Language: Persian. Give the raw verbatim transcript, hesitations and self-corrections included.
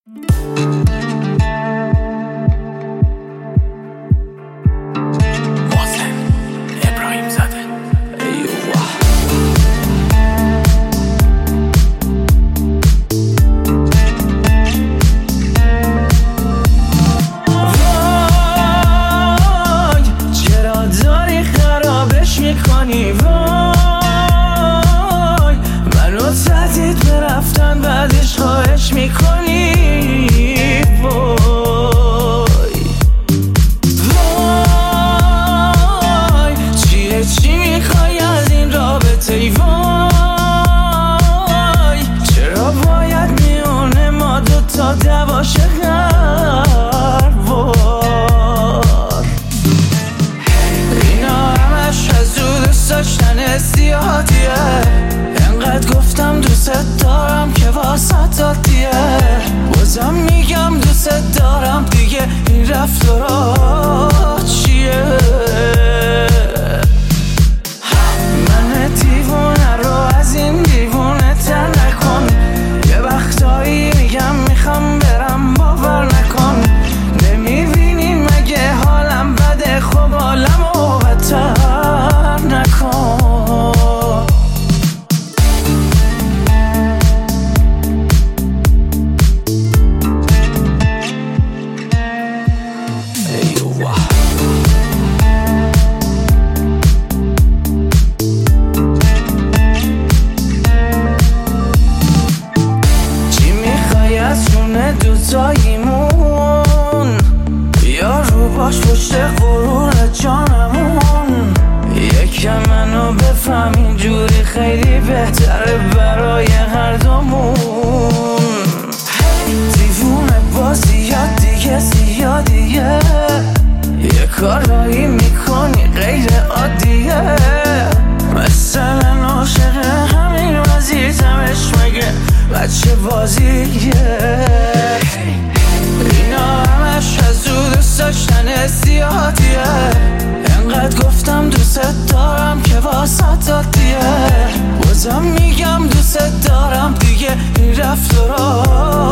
میکنی وای منو تهدید به رفتن بعدش خواهش میکنی وای وای چیه چی میخوای از این رابطه ای وای چرا باید میونه ما دوتا دواشه هر وار اینا همش از دوست داشتن زیادیه انقدر گفتم دوست دارم که واسط دادیه بازم میگم دوست دارم دیگه این رفتارات چیه من دیوونه رو از این دیوونه تر نکن یه وقتایی میگم میخوام برم باور نکن نمیبینی مگه حالم بده خب حالمو بدتر نکن دوتاییمون یا رو باش پشت غرور جانمون یکم منو بفهم اینجوری خیلی بهتره برای هر دومون دیوونه بازیات دیگه زیادیه یه کارایی میکنی غیر عادیه مثلا عاشق همین وزیزمش مگه بچه بازیه اینا همش از دوست داشتن زیادیه انقدر گفتم دوست دارم که واسط دادیه بازم میگم دوست دارم دیگه این رفتارات